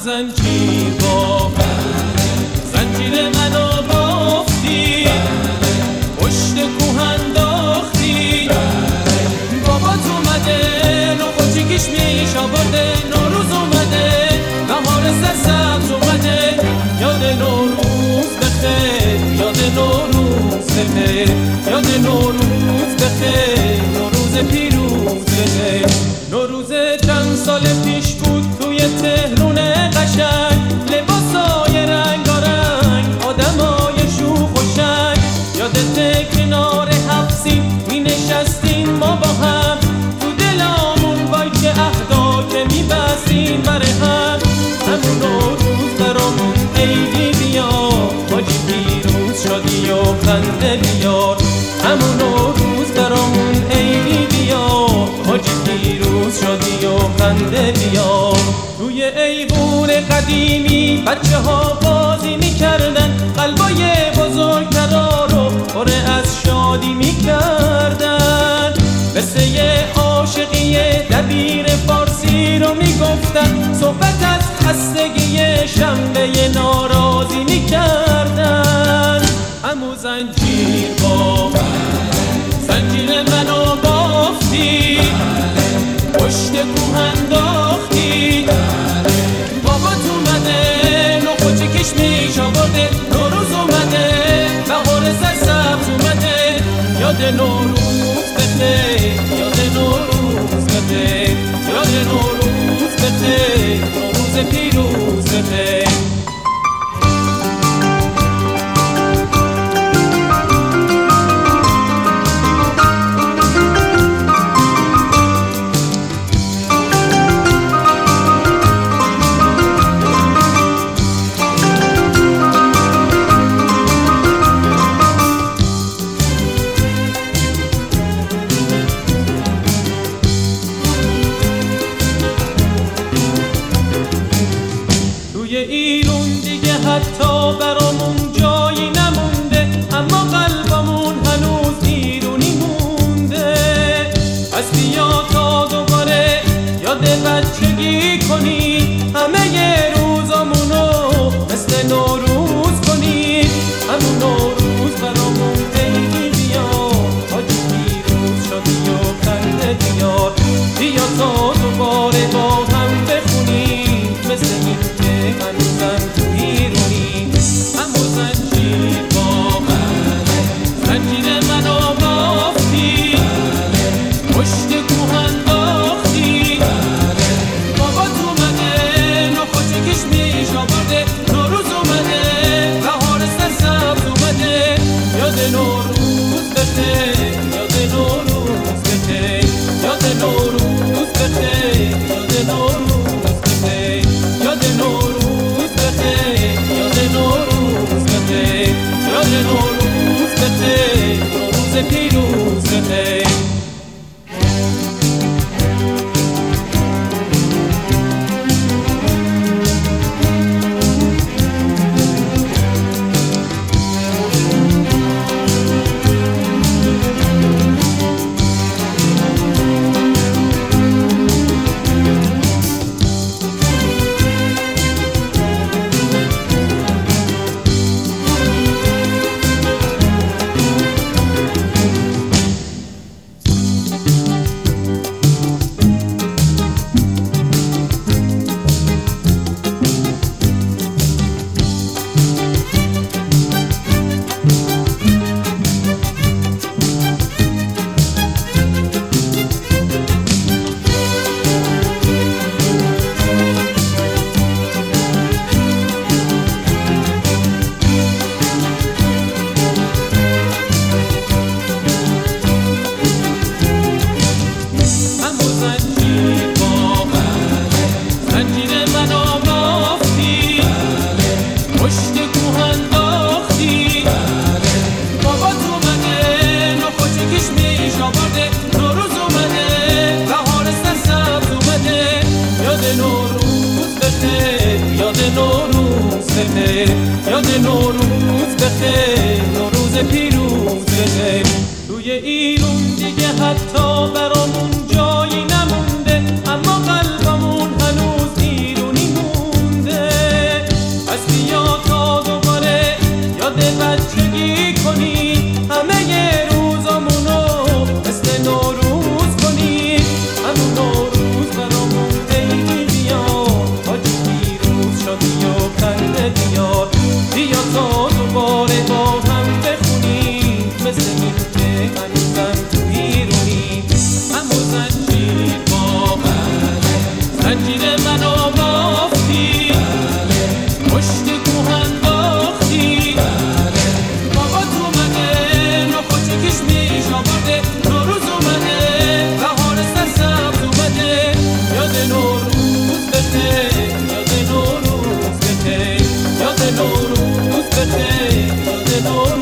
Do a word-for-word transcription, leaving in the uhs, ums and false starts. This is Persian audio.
زنجیر با زنجیر منو بافتی، پشت کوه انداختی. بابات اومده نخوچیکیش میش آورده، نوروز اومده بهار سرسبز اومده. یاد نوروز بخیر، یاد نوروز بخیر، یاد نوروز بخیر، نوروز پیروز بخیر. نوروز چند سال پیش بود توی تهرون قشنگ، لباسای رنگارنگ، آدمای شوخ و شنگ. یادت کنار حبسی می نشستیم ما با هم، تو دلامون وای که عهدا که می بستیم بر هم. همون نوروز برامون عیدی بیار، حاجی پیروز شادی و خنده بیار. همون نوروز برامون عیدی بیار، حاجی پیروز شادی و خنده بیار. توی ایوون قدیمی بچه ها بازی میکردن، قلبای بزرگترا رو پر از شادی میکردن. قصه عاشقی دبیر فارسی رو میگفتن، صحبت از خستگی شنبه ناراضی میکردن. همون زنجیر با زنجیر منو بافتی، پشت کوه انداختی. بابات اومده نخوچیکیش میش آورده، نوروز اومده بهار سرسبز اومده. یاد نوروز بخیر، یاد نوروز بخیر، یاد نوروز بخیر، نوروز پیروز بخیر. ایرون دیگه حتی برامون جایی نمونده، اما قلبمون هنوز ایرونی مونده. پس بیا تا دوباره یاد بچگی کنی، همه ی روزامونو مثل نوروز کنی. همون نوروز برامون عیدی بیار، حاجی پیروز شادی و خنده بیار. بیا تا دوباره با هم بخونیم مثل این که هنوزم تو ایرونی. همون زنجیر با زنجیر منو بافتی، پشت کوه انداختی. بابات اومده نخوچیکیش میش آورده، نوروز اومده بهار سرسبز اومده. یاد نوروز بخیر، یاد نوروز بخیر، یاد نوروز بخیر، یاد نوروز بخیر، یاد نوروز بخیر، یاد نوروز بخیر، یاد نوروز بخیر، نوروز پیروز بخیر. بخیر، یاد نوروز بخیر، نوروز پیروز بخیر. توی ایرون دیگه حتی برامون جایی نمونده، اما قلبمون هنوز ایرونی مونده. نوروز